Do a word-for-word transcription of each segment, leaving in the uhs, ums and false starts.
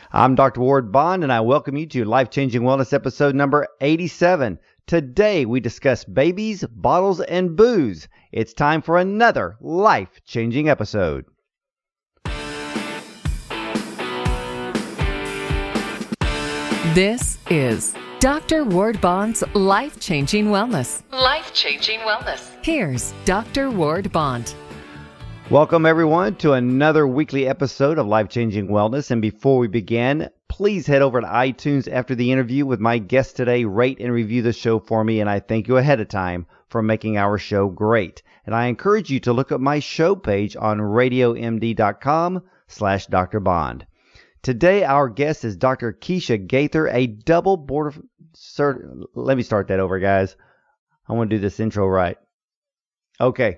I'm Doctor Ward Bond, and I welcome you to Life Changing Wellness episode number eighty-seven. Today we discuss babies, bottles, and booze. It's time for another life-changing episode. This is Doctor Ward Bond's Life Changing Wellness. Life Changing Wellness. Here's Doctor Ward Bond. Welcome, everyone, to another weekly episode of Life Changing Wellness. And before we begin, please head over to iTunes after the interview with my guest today. Rate and review the show for me, and I thank you ahead of time for making our show great. And I encourage you to look at my show page on radio m d dot com slash Doctor Bond. Today, our guest is Doctor Keisha Gaither, a double board cert. Let me start that over, guys. I want to do this intro right. Okay.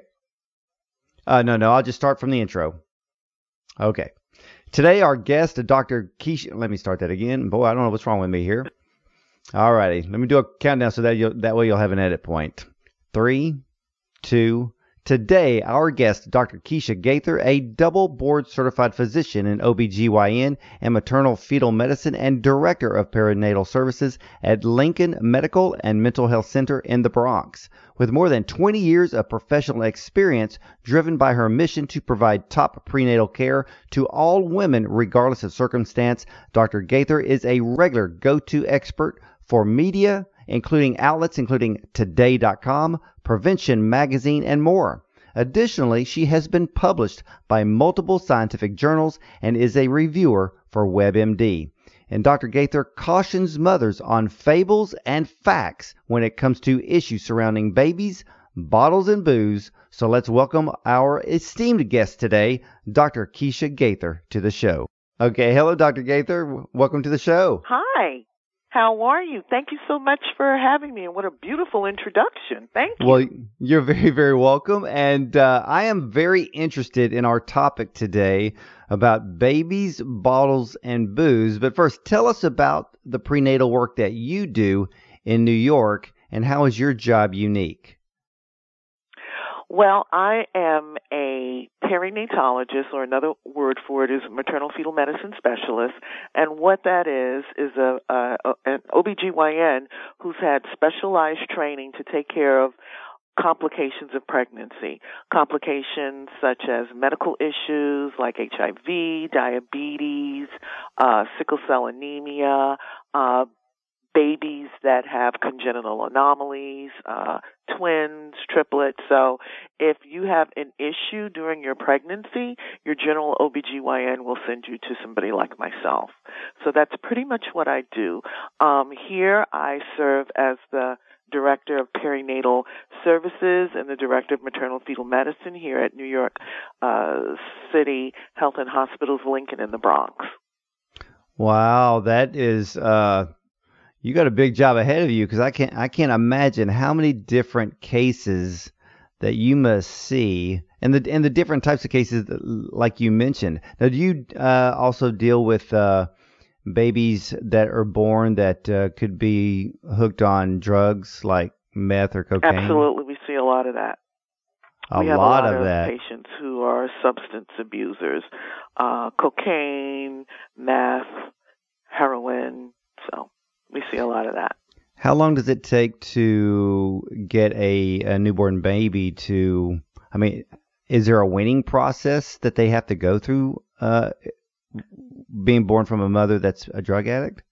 Uh, no, no, I'll just start from the intro. Okay. Today, our guest, Doctor Keisha. Let me start that again. Boy, I don't know what's wrong with me here. All righty. Let me do a countdown so that you'll, that way you'll have an edit point. Three, two. Today, our guest, Doctor Keisha Gaither, a double board certified physician in O B G Y N and maternal fetal medicine and director of perinatal services at Lincoln Medical and Mental Health Center in the Bronx. With more than twenty years of professional experience driven by her mission to provide top prenatal care to all women regardless of circumstance, Doctor Gaither is a regular go-to expert for media, including outlets including today dot com, Prevention Magazine, and more. Additionally, she has been published by multiple scientific journals and is a reviewer for WebMD. And Doctor Gaither cautions mothers on fables and facts when it comes to issues surrounding babies, bottles, and booze. So let's welcome our esteemed guest today, Doctor Keisha Gaither, to the show. Okay, hello, Doctor Gaither. Welcome to the show. Hi. How are you? Thank you so much for having me, and what a beautiful introduction. Thank you. Well, you're very, very welcome, and uh, I am very interested in our topic today about babies, bottles, and booze. But first, tell us about the prenatal work that you do in New York, and how is your job unique? Well, I am a perinatologist, or another word for it is maternal fetal medicine specialist, and what that is is a, a, a an O B G Y N who's had specialized training to take care of complications of pregnancy, complications such as medical issues like H I V, diabetes, uh, sickle cell anemia, uh, babies that have congenital anomalies, uh, twins, triplets. So if you have an issue during your pregnancy, your general O B G Y N will send you to somebody like myself. So that's pretty much what I do. Um, here I serve as the Director of Perinatal Services and the Director of Maternal Fetal Medicine here at New York uh, City Health and Hospitals, Lincoln in the Bronx. Wow, that is... Uh... You got a big job ahead of you, because I can't I can't imagine how many different cases that you must see, and the and the different types of cases that, like you mentioned. Now, do you uh, also deal with uh, babies that are born that uh, could be hooked on drugs like meth or cocaine? Absolutely, we see a lot of that. A we have lot a lot of, of that. patients who are substance abusers, uh, cocaine, meth, heroin. So. We see a lot of that. How long does it take to get a, a newborn baby to, I mean, is there a weaning process that they have to go through uh, being born from a mother that's a drug addict?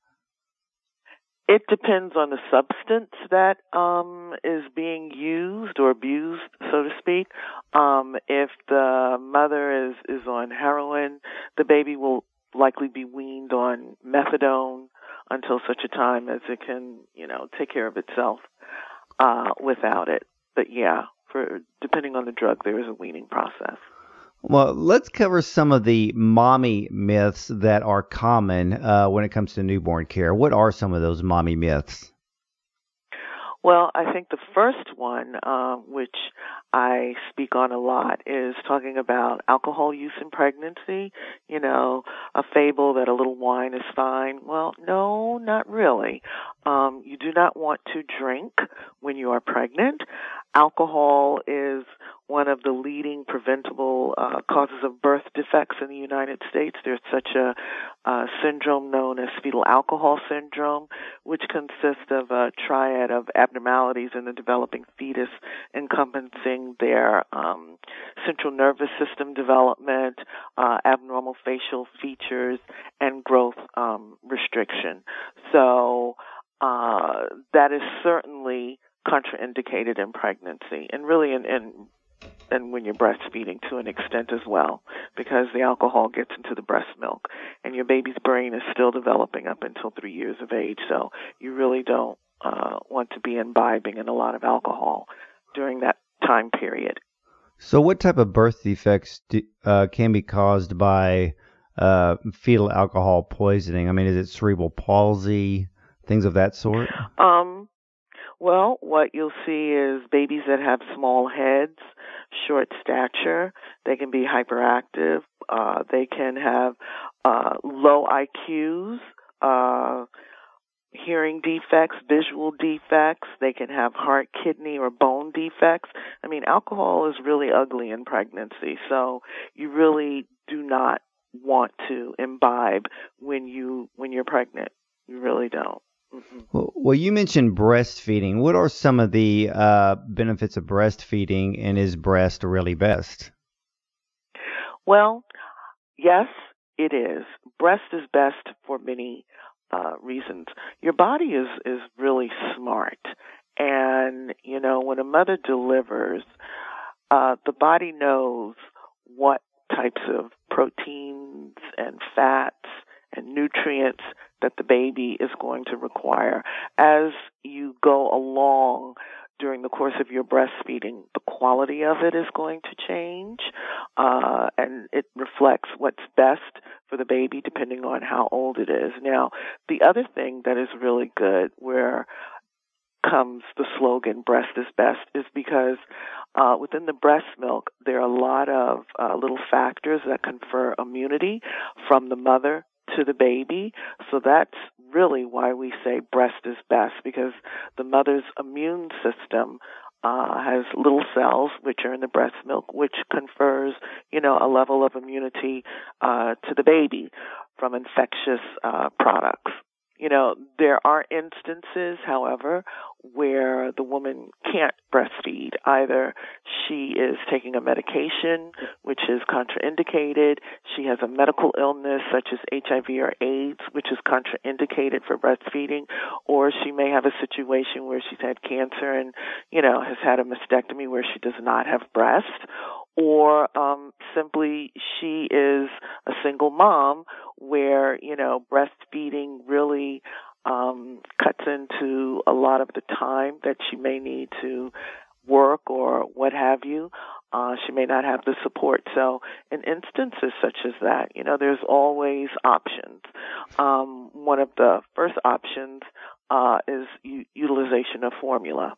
It depends on the substance that um, is being used or abused, so to speak. Um, if the mother is, is on heroin, the baby will likely be weaned on methadone until such a time as it can, you know, take care of itself uh, without it. But yeah, for depending on the drug, there is a weaning process. Well, let's cover some of the mommy myths that are common uh, when it comes to newborn care. What are some of those mommy myths? Well, I think the first one, uh, which I speak on a lot, is talking about alcohol use in pregnancy. You know, a fable that a little wine is fine. Well, no, not really. Um, you do not want to drink when you are pregnant. Alcohol is one of the leading preventable uh, causes of birth defects in the United States. There's such a uh, syndrome known as fetal alcohol syndrome, which consists of a triad of abnormalities in the developing fetus encompassing their um, central nervous system development, uh, abnormal facial features, and growth um, restriction. So uh, that is certainly contraindicated in pregnancy, and really in, in and when you're breastfeeding to an extent as well, because the alcohol gets into the breast milk, and your baby's brain is still developing up until three years of age. So you really don't uh, want to be imbibing in a lot of alcohol during that time period. So what type of birth defects do, uh, can be caused by uh, fetal alcohol poisoning? I mean, is it cerebral palsy, things of that sort? Um, well, what you'll see is babies that have small heads, short stature. They can be hyperactive. Uh, they can have uh, low I Qs, uh, hearing defects, visual defects. They can have heart, kidney, or bone defects. I mean, alcohol is really ugly in pregnancy, so you really do not want to imbibe when you when you're pregnant. You really don't. Mm-hmm. Well, well, you mentioned breastfeeding. What are some of the uh, benefits of breastfeeding, and is breast really best? Well, yes, it is. Breast is best for many uh, reasons. Your body is, is really smart. And, you know, when a mother delivers, uh, the body knows what types of proteins and fats and nutrients that the baby is going to require. As you go along during the course of your breastfeeding, the quality of it is going to change, uh, and it reflects what's best for the baby depending on how old it is. Now, the other thing that is really good, where comes the slogan, breast is best, is because uh, within the breast milk, there are a lot of uh, little factors that confer immunity from the mother to the baby. So that's really why we say breast is best, because the mother's immune system uh, has little cells which are in the breast milk, which confers, you know, a level of immunity uh, to the baby from infectious uh, products. You know, there are instances, however, where the woman can't breastfeed. Either she is taking a medication, which is contraindicated, she has a medical illness such as H I V or AIDS, which is contraindicated for breastfeeding, or she may have a situation where she's had cancer and, you know, has had a mastectomy where she does not have breast, or um, simply she is a single mom where, you know, breastfeeding really um, cuts into a lot of the time that she may need to work or what have you. Uh, she may not have the support. So in instances such as that, you know, there's always options. Um, one of the first options uh, is u- utilization of formula.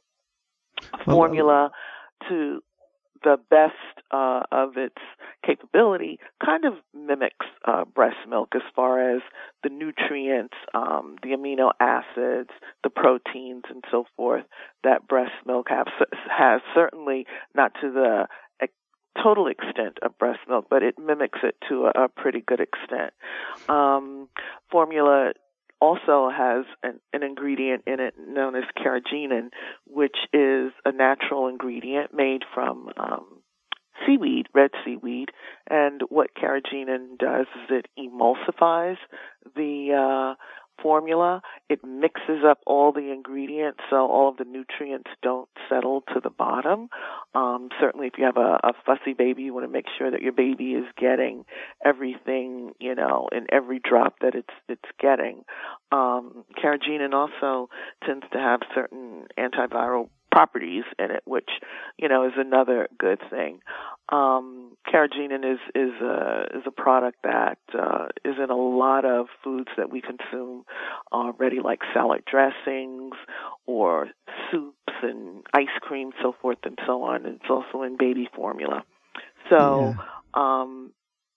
Formula to the best uh, of its capability kind of mimics uh, breast milk as far as the nutrients, um, the amino acids, the proteins, and so forth that breast milk have, has, certainly not to the total extent of breast milk, but it mimics it to a, a pretty good extent. Um, formula also has an, an ingredient in it known as carrageenan, which is a natural ingredient made from um, seaweed, red seaweed. And what carrageenan does is it emulsifies the uh, formula. It mixes up all the ingredients so all of the nutrients don't settle to the bottom. Um, certainly if you have a, a fussy baby, you want to make sure that your baby is getting everything, you know, in every drop that it's it's getting. Um, carrageenan also tends to have certain antiviral properties in it, which, you know, is another good thing. Um, carrageenan is is a is a product that uh, is in a lot of foods that we consume already, like salad dressings or soups and ice cream, so forth and so on. It's also in baby formula. So, yeah. um,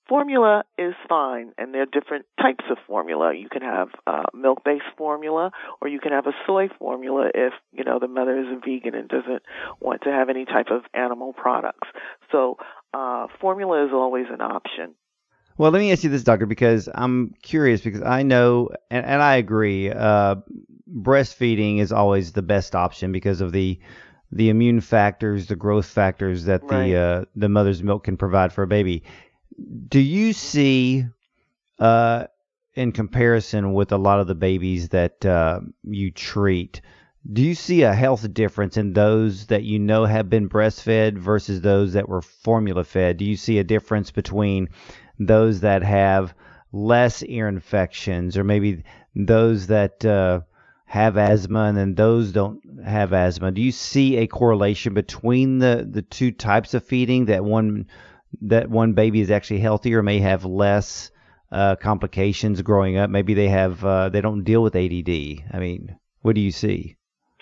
formula is fine, and there are different types of formula. You can have uh, milk-based formula, or you can have a soy formula if, you know, the mother is a vegan and doesn't want to have any type of animal products. So uh, formula is always an option. Well, let me ask you this, doctor, because I'm curious, because I know, and, and I agree, uh, breastfeeding is always the best option because of the the immune factors, the growth factors that Right. the uh, the mother's milk can provide for a baby. Do you see, uh, in comparison with a lot of the babies that uh, you treat, do you see a health difference in those that you know have been breastfed versus those that were formula fed? Do you see a difference between those that have less ear infections, or maybe those that uh, have asthma and then those don't have asthma? Do you see a correlation between the, the two types of feeding, that one that one baby is actually healthier, may have less uh, complications growing up? Maybe they have uh, they don't deal with A D D. I mean, what do you see?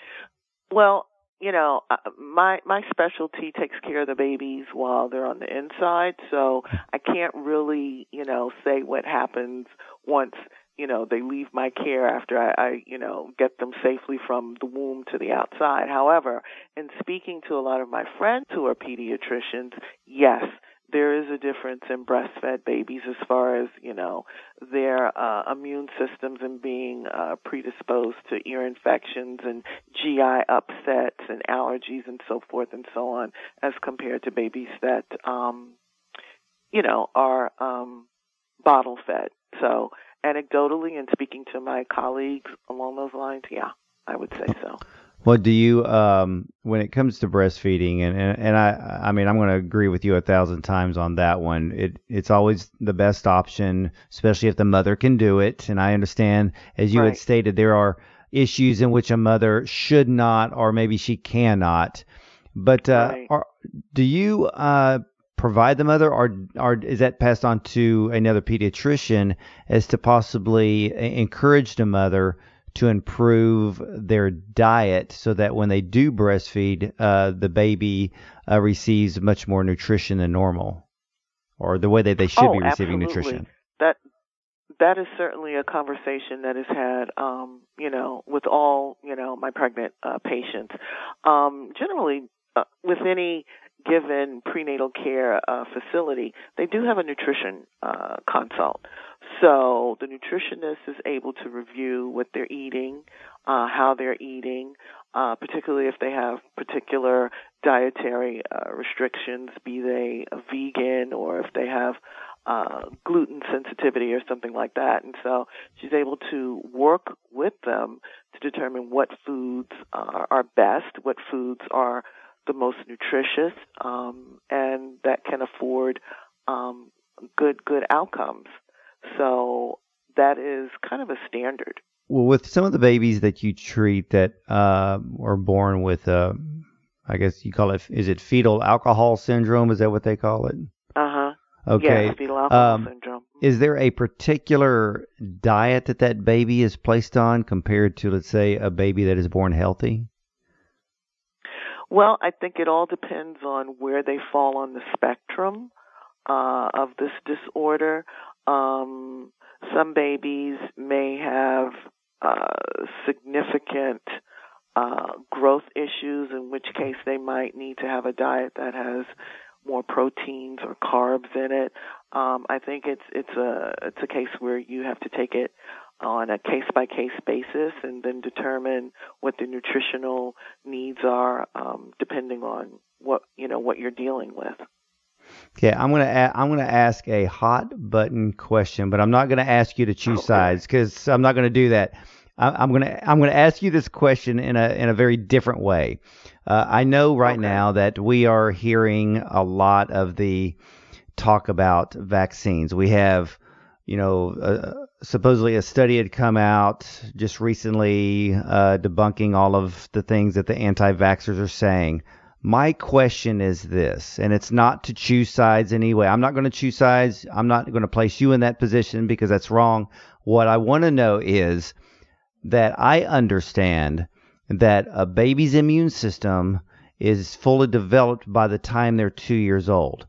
Well, you know, uh, my my specialty takes care of the babies while they're on the inside, so I can't really, you know, say what happens once, you know, they leave my care after I, I, you know, get them safely from the womb to the outside. However, in speaking to a lot of my friends who are pediatricians, yes, there is a difference in breastfed babies as far as, you know, their uh, immune systems and being uh, predisposed to ear infections and G I upsets and allergies and so forth and so on, as compared to babies that, um, you know, are um, bottle fed. So anecdotally, and speaking to my colleagues along those lines, yeah, I would say so. Well, do you, um, when it comes to breastfeeding, and, and, and I, I mean, I'm going to agree with you a thousand times on that one. It, it's always the best option, especially if the mother can do it. And I understand, as you Right. had stated, there are issues in which a mother should not, or maybe she cannot. But uh, Right. are, do you uh, provide the mother, or, or is that passed on to another pediatrician as to possibly encourage the mother to improve their diet so that when they do breastfeed, uh, the baby uh, receives much more nutrition than normal, or the way that they should oh, be receiving absolutely. nutrition? That that is certainly a conversation that is had, um, you know, with all, you know, my pregnant uh, patients. Um, generally, uh, with any given prenatal care uh, facility, they do have a nutrition uh, consult. So the nutritionist is able to review what they're eating, uh, how they're eating, uh, particularly if they have particular dietary uh, restrictions, be they a vegan or if they have uh, gluten sensitivity or something like that. And so she's able to work with them to determine what foods uh, are best, what foods are the most nutritious, um, and that can afford um, good good outcomes. So that is kind of a standard. Well, with some of the babies that you treat that uh, are born with, uh, I guess you call it, is it fetal alcohol syndrome? Is that what they call it? Uh-huh. Okay. Yes, fetal alcohol Um, syndrome. Is there a particular diet that that baby is placed on compared to, let's say, a baby that is born healthy? Well, I think it all depends on where they fall on the spectrum uh, of this disorder. Um, some babies may have uh, significant uh, growth issues, in which case they might need to have a diet that has more proteins or carbs in it. Um, I think it's it's a it's a case where you have to take it on a case by case basis and then determine what the nutritional needs are, um, depending on what you know what you're dealing with. Okay, I'm gonna a- I'm gonna ask a hot button question, but I'm not gonna ask you to choose Okay. sides, because I'm not gonna do that. I, I'm gonna I'm gonna ask you this question in a in a very different way. Uh, I know right Okay. now that we are hearing a lot of the talk about vaccines. We have, you know, uh, supposedly a study had come out just recently uh, debunking all of the things that the anti-vaxxers are saying. My question is this, and it's not to choose sides anyway. I'm not going to choose sides. I'm not going to place you in that position because that's wrong. What I want to know is that I understand that a baby's immune system is fully developed by the time they're two years old.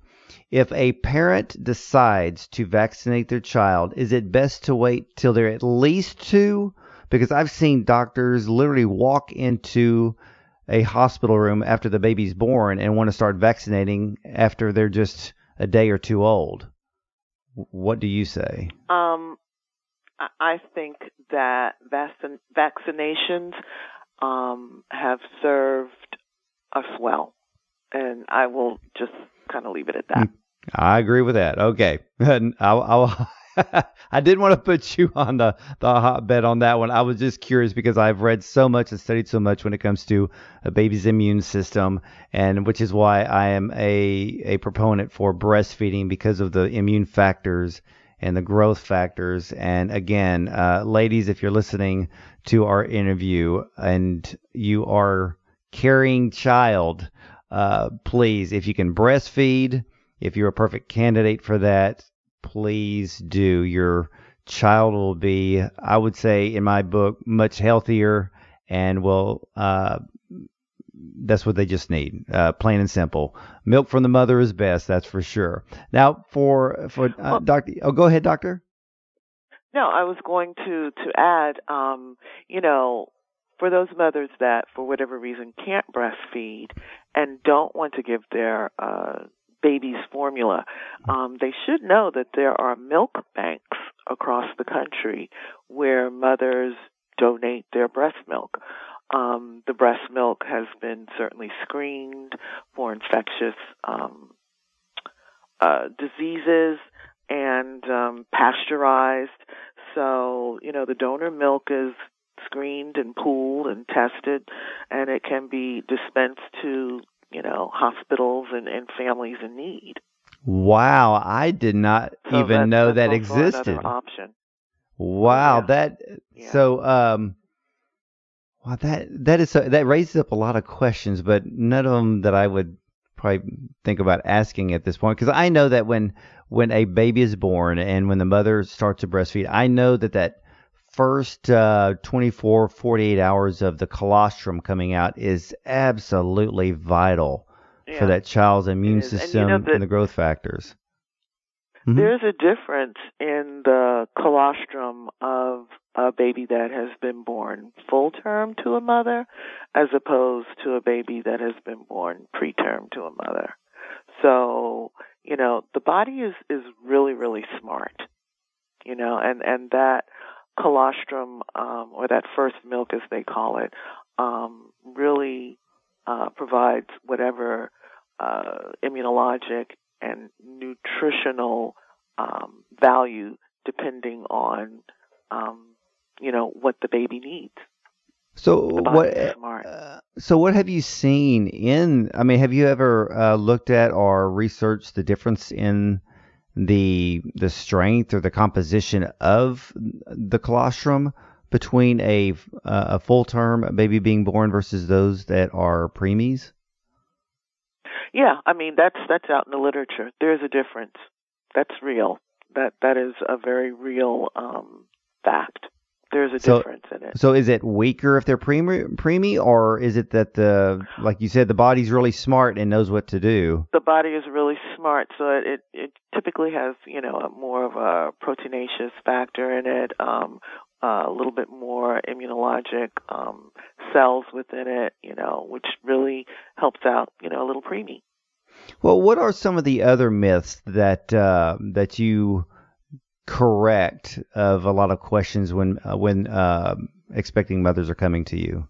if a parent decides to vaccinate their child, is it best to wait till they're at least two? Because I've seen doctors literally walk into a hospital room after the baby's born and want to start vaccinating after they're just a day or two old. What do you say? Um, I think that vac- vaccinations um, have served us well, and I will just kind of leave it at that. I agree with that. Okay. I'll, I'll, I didn't want to put you on the, the hotbed on that one. I was just curious because I've read so much and studied so much when it comes to a baby's immune system, and which is why I am a, a proponent for breastfeeding because of the immune factors and the growth factors. And again, uh, ladies, if you're listening to our interview and you are carrying child, uh, please, if you can breastfeed, if you're a perfect candidate for that, please do. Your child will be, I would say, in my book, much healthier and will, uh, that's what they just need, uh, plain and simple. Milk from the mother is best, that's for sure. Now, for, for uh, well, Doctor, oh, go ahead, Doctor. No, I was going to, to add, um, you know, for those mothers that, for whatever reason, can't breastfeed and don't want to give their uh, babies formula, um, they should know that there are milk banks across the country where mothers donate their breast milk. Um, the breast milk has been certainly screened for infectious um, uh, diseases and um, pasteurized. So, you know, the donor milk is screened and pooled and tested, and it can be dispensed to, you know, hospitals and, and families in need. Wow, I did not so even that's, know that's that also existed. Another option. Wow, oh, yeah. that yeah. so um, wow, that that is so, that raises up a lot of questions, but none of them that I would probably think about asking at this point, because I know that when when a baby is born and when the mother starts to breastfeed, I know that that first uh, twenty-four, forty-eight hours of the colostrum coming out is absolutely vital yeah. for that child's immune system and, you know, the, and the growth factors. Mm-hmm. There's a difference in the colostrum of a baby that has been born full term to a mother as opposed to a baby that has been born preterm to a mother. So, you know, the body is, is really, really smart, you know, and, and that colostrum, um, or that first milk as they call it, um, really uh, provides whatever uh, immunologic and nutritional um, value depending on, um, you know, what the baby needs. So what? Uh, so what have you seen in? I mean, have you ever uh, looked at or researched the difference in the the strength or the composition of the colostrum between a uh, a full term baby being born versus those that are preemies? Yeah, I mean that's that's out in the literature. There's a difference. That's real. That that is a very real um, fact. There's a so, difference in it. So is it weaker if they're preemie, preemie, or is it that the, like you said, the body's really smart and knows what to do? The body is really smart, so it it, it typically has, you know, a more of a proteinaceous factor in it, um, uh, a little bit more immunologic um, cells within it, you know, which really helps out, you know, a little preemie. Well, what are some of the other myths that uh, that you correct of a lot of questions when uh, when uh, expecting mothers are coming to you?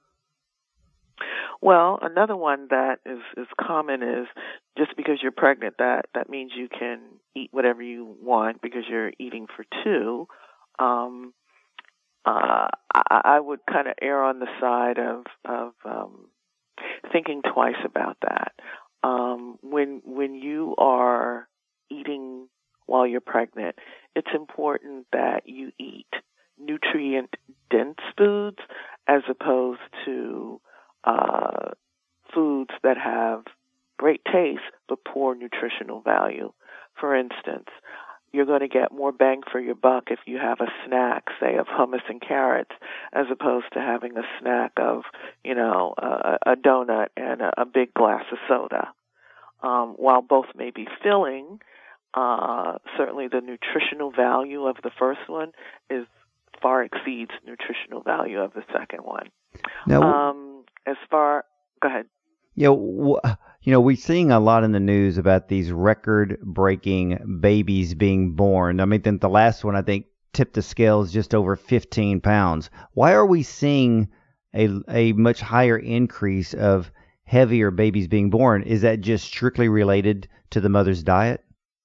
Well, another one that is, is common is just because you're pregnant, that, that means you can eat whatever you want because you're eating for two. Um, uh, I, I would kind of err on the side of, of um, thinking twice about that. Um, when when you are eating while you're pregnant, it's important that you eat nutrient-dense foods as opposed to uh, foods that have great taste but poor nutritional value. For instance, you're going to get more bang for your buck if you have a snack, say, of hummus and carrots, as opposed to having a snack of, you know, a, a donut and a, a big glass of soda. um, while both may be filling, uh, certainly the nutritional value of the first one is far exceeds nutritional value of the second one. Now, um, as far, go ahead. You know, you know, we're seeing a lot in the news about these record-breaking babies being born. I mean, then the last one, I think, tipped the scales just over fifteen pounds. Why are we seeing a, a much higher increase of heavier babies being born? Is that just strictly related to the mother's diet?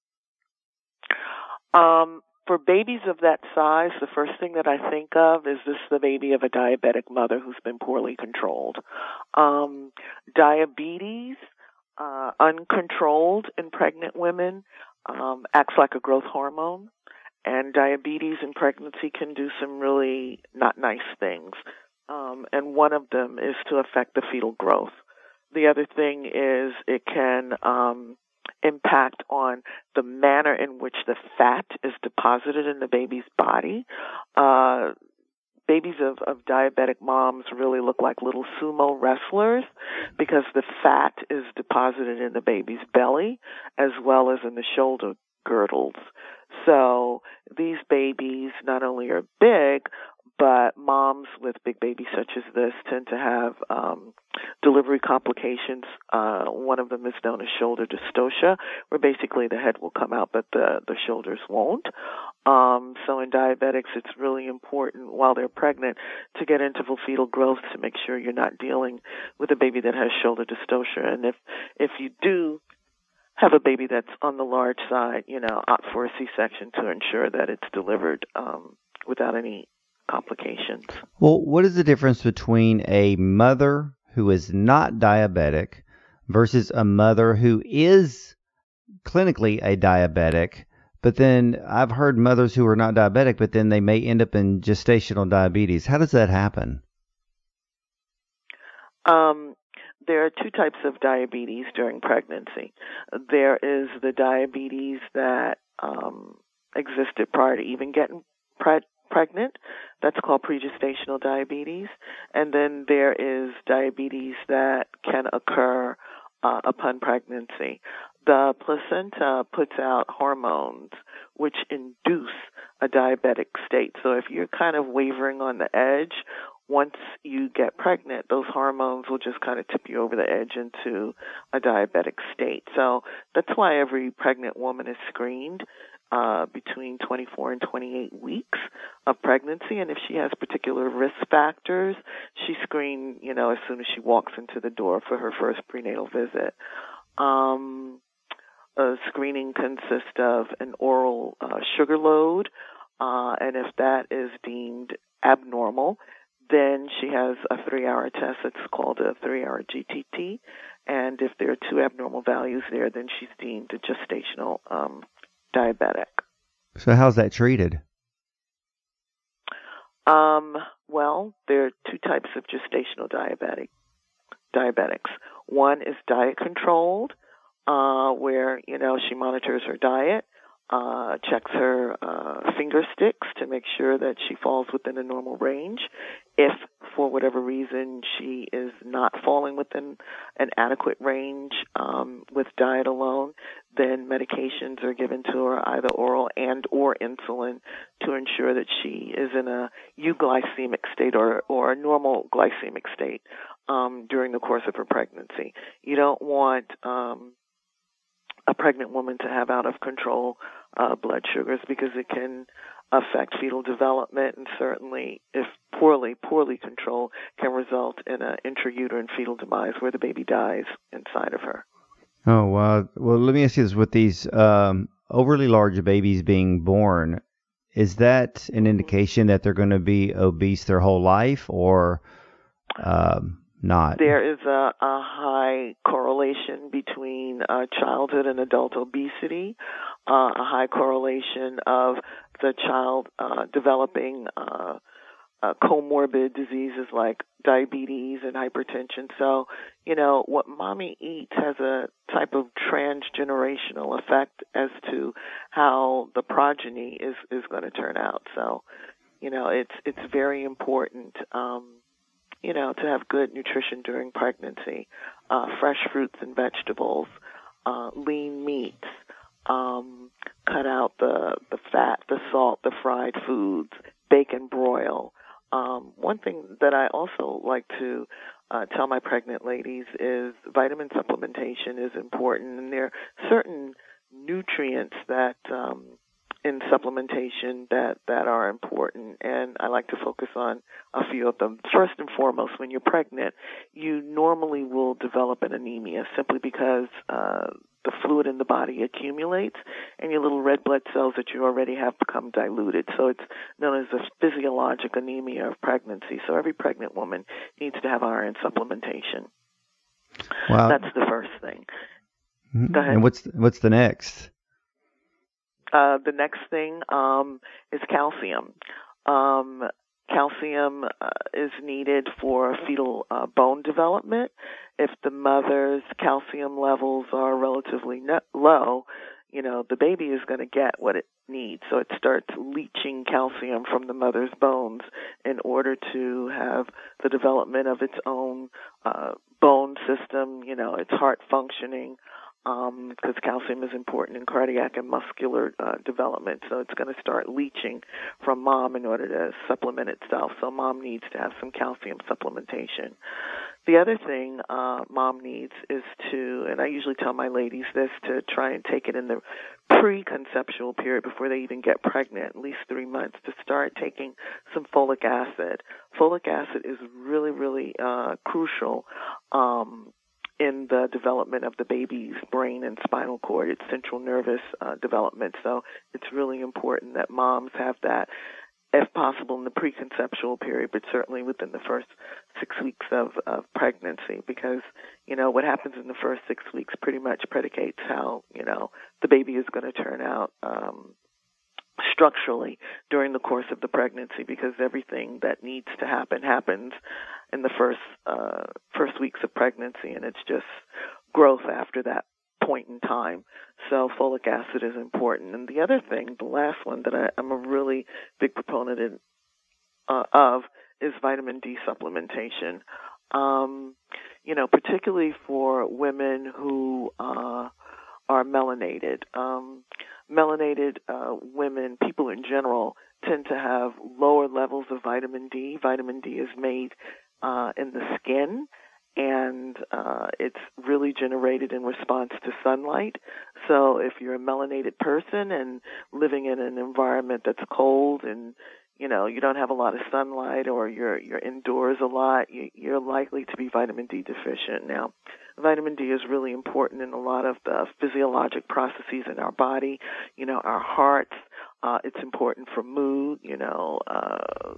Um, for babies of that size, the first thing that I think of is this the baby of a diabetic mother who's been poorly controlled. Um, diabetes, uh, uncontrolled in pregnant women, um, acts like a growth hormone, and diabetes in pregnancy can do some really not nice things. Um, and one of them is to affect the fetal growth. The other thing is it can um, impact on the manner in which the fat is deposited in the baby's body. Uh, babies of, of diabetic moms really look like little sumo wrestlers because the fat is deposited in the baby's belly as well as in the shoulder girdles. So these babies not only are big, but moms with big babies such as this tend to have um, delivery complications. Uh, one of them is known as shoulder dystocia, where basically the head will come out, but the, the shoulders won't. Um, so in diabetics, it's really important while they're pregnant to get interval fetal growth to make sure you're not dealing with a baby that has shoulder dystocia. And if if you do have a baby that's on the large side, you know, opt for a C-section to ensure that it's delivered um, without any complications. Well, what is the difference between a mother who is not diabetic versus a mother who is clinically a diabetic, but then I've heard mothers who are not diabetic, but then they may end up in gestational diabetes? How does that happen? Um, there are two types of diabetes during pregnancy. There is the diabetes that um, existed prior to even getting pregnant. pregnant. That's called pregestational diabetes. And then there is diabetes that can occur uh, upon pregnancy. The placenta puts out hormones which induce a diabetic state. So if you're kind of wavering on the edge, once you get pregnant, those hormones will just kind of tip you over the edge into a diabetic state. So that's why every pregnant woman is screened Uh, between twenty-four and twenty-eight weeks of pregnancy, and if she has particular risk factors, she's screened, you know, as soon as she walks into the door for her first prenatal visit. Um, a screening consists of an oral uh, sugar load, uh, and if that is deemed abnormal, then she has a three-hour test that's called a three-hour G T T, and if there are two abnormal values there, then she's deemed a gestational um diabetic. So how's that treated? Um, well, there are two types of gestational diabetic diabetics. One is diet controlled, uh, where, you know, she monitors her diet, uh, checks her uh, finger sticks to make sure that she falls within a normal range. If, for whatever reason, she is not falling within an adequate range um, with diet alone, then medications are given to her, either oral and or insulin, to ensure that she is in a euglycemic state or, or a normal glycemic state um, during the course of her pregnancy. You don't want um, a pregnant woman to have out of control uh, blood sugars because it can affect fetal development, and certainly, if poorly, poorly controlled, can result in an intrauterine fetal demise where the baby dies inside of her. Oh, wow. Well, let me ask you this. With these um, overly large babies being born, is that an indication that they're going to be obese their whole life, or um, not? There is a, a high correlation between uh, childhood and adult obesity, uh, a high correlation of the child uh, developing uh, uh, comorbid diseases like diabetes and hypertension. So, you know, what mommy eats has a type of transgenerational effect as to how the progeny is, is going to turn out. So, you know, it's it's very important, um, you know, to have good nutrition during pregnancy, uh, fresh fruits and vegetables, uh, lean meats, um, cut out the, the fat, the salt, the fried foods, bake and broil. Um, one thing that I also like to uh, tell my pregnant ladies is vitamin supplementation is important, and there are certain nutrients that um, in supplementation that, that are important, and I like to focus on a few of them. First and foremost, when you're pregnant, you normally will develop an anemia simply because uh, the fluid in the body accumulates and your little red blood cells that you already have become diluted. So it's known as the physiologic anemia of pregnancy. So every pregnant woman needs to have iron supplementation. Wow. That's the first thing. Go ahead. And what's what's the next? Uh, the next thing um, is calcium. Um, calcium uh, is needed for fetal uh, bone development. If the mother's calcium levels are relatively no- low, you know, the baby is going to get what it needs. So it starts leaching calcium from the mother's bones in order to have the development of its own uh, bone system, you know, its heart functioning, um, because calcium is important in cardiac and muscular uh, development. So it's going to start leaching from mom in order to supplement itself. So mom needs to have some calcium supplementation. The other thing uh, mom needs is to, and I usually tell my ladies this, to try and take it in the pre-conceptual period before they even get pregnant, at least three months, to start taking some folic acid. Folic acid is really, really uh, crucial um, in the development of the baby's brain and spinal cord, its central nervous uh, development. So it's really important that moms have that, if possible, in the preconceptual period, but certainly within the first six weeks of, of pregnancy, because, you know, what happens in the first six weeks pretty much predicates how, you know, the baby is going to turn out um, structurally during the course of the pregnancy, because everything that needs to happen happens in the first uh, first weeks of pregnancy, and it's just growth after that point in time. So folic acid is important. And the other thing, the last one that I, I'm a really big proponent in, uh, of is vitamin D supplementation. Um, you know, particularly for women who uh, are melanated. Um, melanated uh, women, people in general, tend to have lower levels of vitamin D. Vitamin D is made uh, in the skin, and uh, it's really generated in response to sunlight. So if you're a melanated person and living in an environment that's cold and, you know, you don't have a lot of sunlight, or you're you're indoors a lot, you, you're likely to be vitamin D deficient. Now, vitamin D is really important in a lot of the physiologic processes in our body, you know, our hearts. Uh, it's important for mood, you know, uh,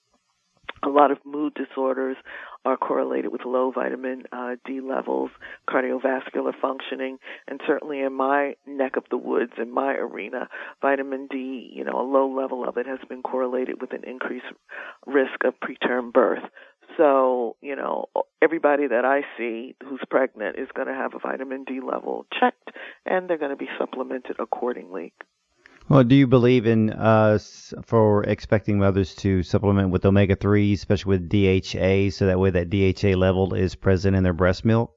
a lot of mood disorders are correlated with low vitamin uh, D levels, cardiovascular functioning, and certainly in my neck of the woods, in my arena, vitamin D, you know, a low level of it has been correlated with an increased risk of preterm birth. So, you know, everybody that I see who's pregnant is going to have a vitamin D level checked, and they're going to be supplemented accordingly. Well, do you believe in uh, for expecting mothers to supplement with omega three, especially with D H A, so that way that D H A level is present in their breast milk?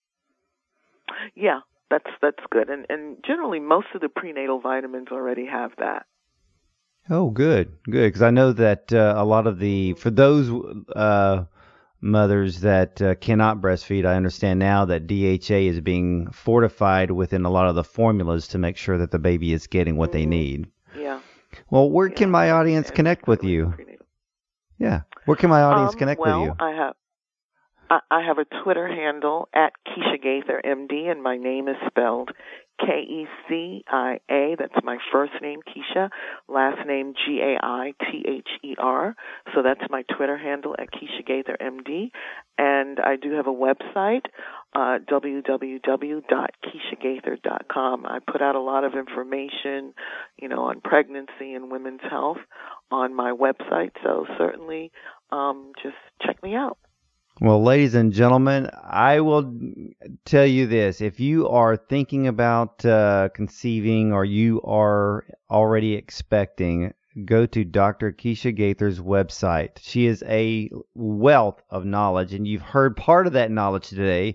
Yeah, that's that's good. And, and generally, most of the prenatal vitamins already have that. Oh, good, good. Because I know that uh, a lot of the, for those uh, mothers that uh, cannot breastfeed, I understand now that D H A is being fortified within a lot of the formulas to make sure that the baby is getting what mm-hmm. they need. Yeah. Well, where yeah. can my audience and connect with you? Yeah. Where can my audience um, connect well, with you? I have I, I have a Twitter handle at Kecia Gaither, M D, and my name is spelled K E C I A. That's my first name, Kecia, last name G A I T H E R. So that's my Twitter handle at Kecia Gaither, M D. And I do have a website, uh, w w w dot kecia gaither dot com. I put out a lot of information, you know, on pregnancy and women's health on my website. So certainly um, just check me out. Well, ladies and gentlemen, I will tell you this. If you are thinking about uh, conceiving, or you are already expecting, go to Doctor Kecia Gaither's website. She is a wealth of knowledge, and you've heard part of that knowledge today.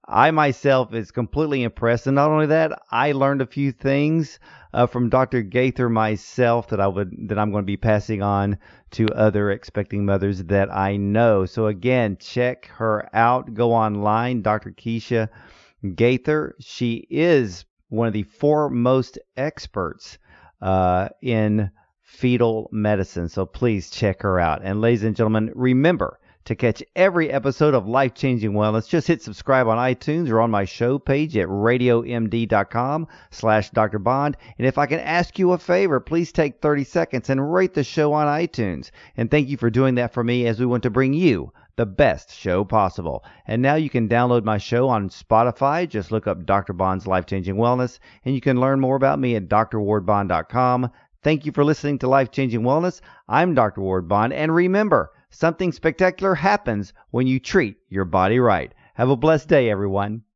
I myself is completely impressed. And not only that, I learned a few things uh, from Doctor Gaither myself that I would that I'm going to be passing on to other expecting mothers that I know. So again, check her out. Go online, Doctor Keisha Gaither. She is one of the foremost experts uh, in fetal medicine. So please check her out. And ladies and gentlemen, remember to catch every episode of Life Changing Wellness, just hit subscribe on iTunes or on my show page at radiomd.com slash Dr. Bond. And if I can ask you a favor, please take thirty seconds and rate the show on iTunes. And thank you for doing that for me as we want to bring you the best show possible. And now you can download my show on Spotify. Just look up Doctor Bond's Life Changing Wellness, and you can learn more about me at d r ward bond dot com. Thank you for listening to Life Changing Wellness. I'm Doctor Ward Bond, and remember, something spectacular happens when you treat your body right. Have a blessed day, everyone.